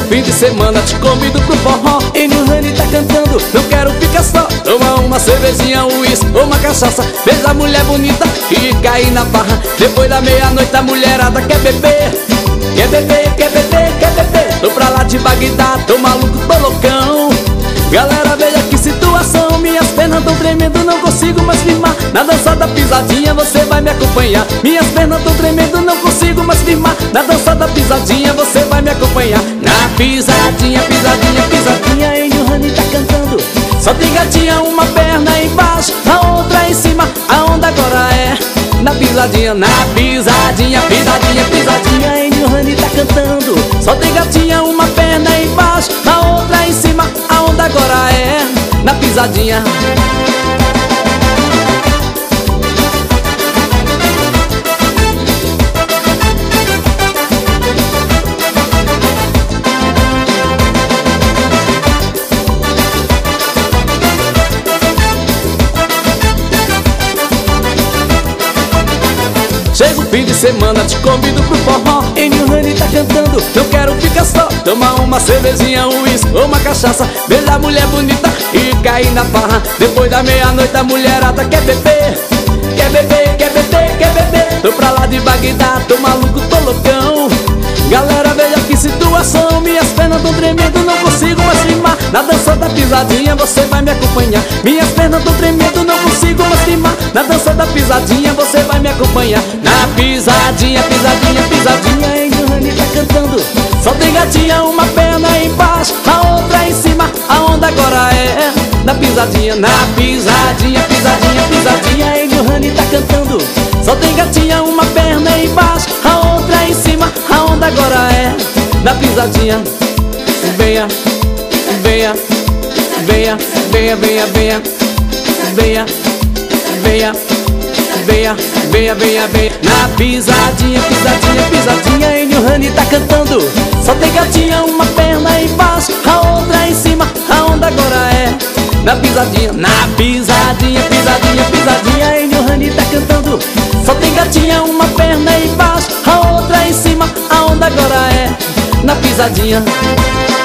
fim de semana te convido pro forró. Enio Honey tá cantando, não quero ficar só. Toma uma cervejinha, um uísque ou uma cachaça. Veja a mulher bonita e cair na barra. Depois da meia-noite a mulherada quer beber. Quer beber, quer beber, quer beber. Tô pra lá de Bagdá, tô maluco, tô loucão. Galera, veja que situação. Minhas pernas tão tremendo, não consigo mais firmar. Na dança da pisadinha você vai me acompanhar. Minhas pernas tão tremendo, não consigo mais firmar. Na dança da pisadinha você vai me acompanhar. Na pisadinha, pisadinha, pisadinha, Enio Honey tá cantando. Só tem gatinha, uma perna embaixo, a outra em cima. A onda agora é na pisadinha, na pisadinha, pisadinha, pisadinha, Enio Honey tá cantando. Só tem gatinha, uma perna embaixo, a outra em cima. A onda agora é na pisadinha. Chega o fim de semana, te convido pro forró. Enio Honey tá cantando, não quero ficar só. Toma uma cervejinha, um uísque ou uma cachaça. Veja a mulher bonita e cair na farra. Depois da meia-noite a mulherada quer beber. Quer beber, quer beber, quer beber. Tô pra lá de Bagdá, tô maluco, tô loucão. Galera, veja que situação. Minhas pernas tão tremendo, não consigo mais firmar. Na dança da pisadinha você vai me acompanhar. Minhas pernas tão tremendo, não consigo mais firmar. Na dança da pisadinha você vai me acompanhar. Na pisadinha, pisadinha, pisadinha, Enio Honey tá cantando. Só tem gatinha, uma perna embaixo, a outra em cima. A onda agora é na pisadinha, na pisadinha, pisadinha, pisadinha, Enio Honey tá cantando. Só tem gatinha, uma perna embaixo, a outra em cima. A onda agora é na pisadinha. Venha, venha, venha, venha, venha, venha, venha, venha, venha, venha, venha, venha. Na pisadinha, pisadinha, pisadinha, Enio Honey tá cantando. Só tem gatinha, uma perna embaixo, a outra em cima. A onda agora é na pisadinha, na pisadinha, pisadinha, pisadinha, Enio Honey tá cantando. Só tem gatinha, uma perna embaixo, a outra em cima. A onda agora é na pisadinha.